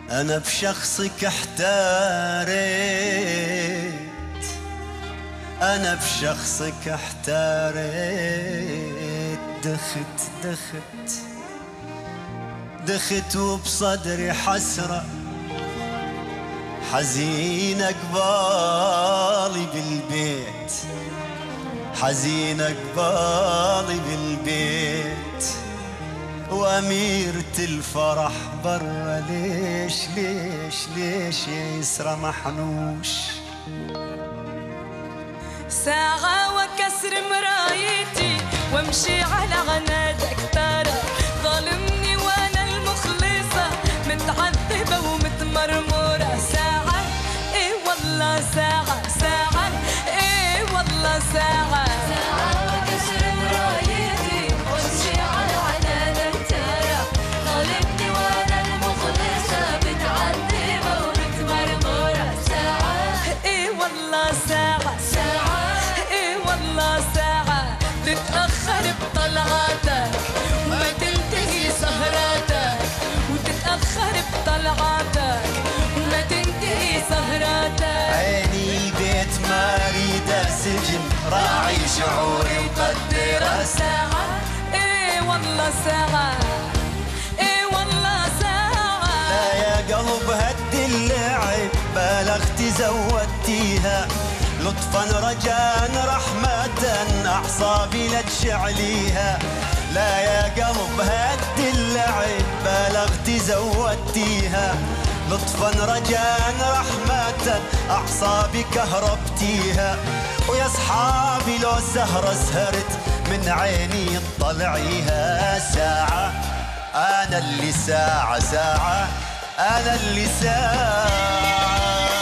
أنا بشخصك احتاريت، أنا بشخصك احتاريت. دخت وبصدري حسرة، حزين قبالي بالبيت، حزين قبالي بالبيت. وأميرة الفرح برا، ليش ليش ليش يسرى محنوش؟ ساعة وكسر مرايتي وامشي على عنادك ترى، ظالمني وانا المخلصة متعذبة ومتمرمرة. ساعة ايه والله ساعة، ساعة ايه والله ساعة. ساعة وكسر مرايتي وامشي على عنادك ترى، ظالمني وانا المخلصة متعذبة ومتمرمرة. ساعة ايه والله ساعة، ايه والله ساعة. تتأخر بطلعاتك وما تنتهي سهراتك، وتتأخر بطلعاتك وما تنتهي سهراتك. عيني البيت ما اريده سجن، راعي شعوري وقدره. ساعة ايه والله ساعة، ايه والله ساعة. لا يا قلب هد اللعب، بالغتي زودتيها لطفا رجاء رحمة، أعصابي لا تشعليها. لا يا قلب هد اللعب، بالغتي زودتيها لطفا رجاء رحمة، أعصابي كهربتيها. ويا صحابي لو سهرة سهرت من عيني طلعيها. ساعة أنا اللي ساعة، ساعة أنا اللي ساعة.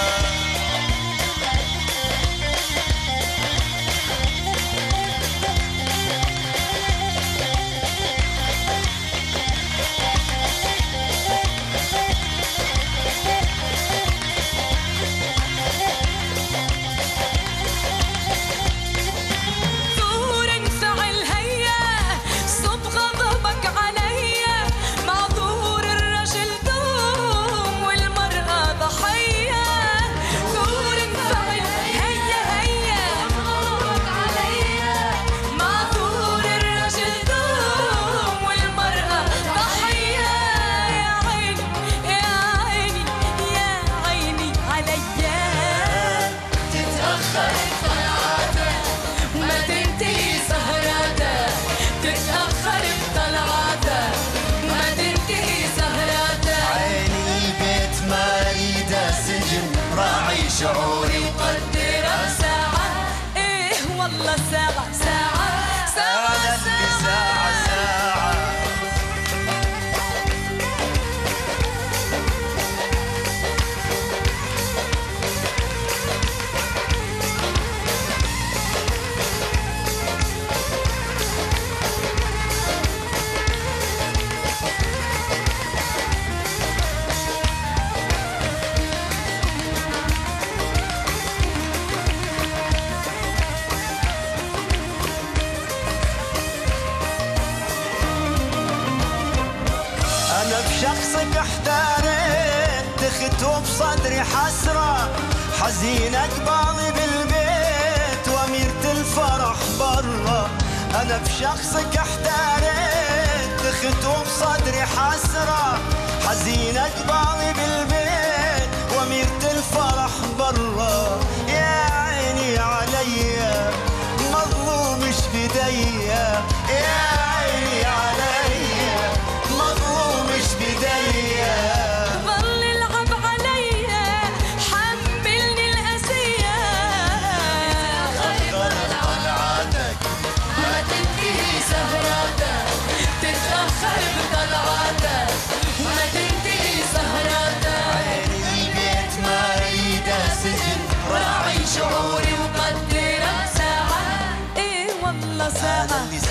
شعوري وقدره. ساعة ايه والله ساعة، ساعة ساعة ساعة ساعة. أنا بشخصك احتاريت، دخت وبصدري حسرة، حزين قبالي بالبيت وأميرة الفرح برا. أنا بشخصك احتاريت، دخت وبصدري حسرة، حزين قبالي بالبيت وأميرة الفرح برا. يا عيني عليا مظلوم مش بديا، يا عيني عليا مظلوم مش بديا. ظل العب عليا حملني الأسية، تتأخر بطلعاتك ما تنتهي سهراتك، تتأخر بطلعاتك وما تنتهي سهراتك. عيني البيت ما اريده سجن، راعي شعوري وقدره. ساعة ايه والله ساعة.